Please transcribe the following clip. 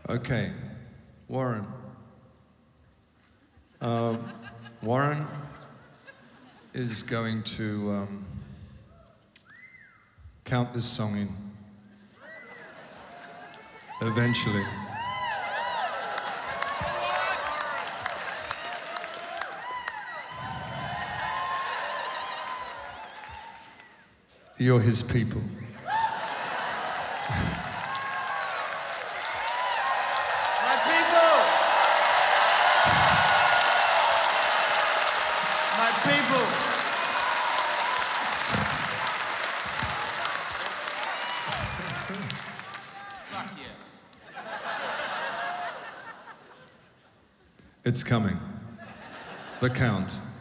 Okay, Warren. Warren is going to count this song in eventually. You're his people. My people! My people! Fuck yeah. It's coming. The count.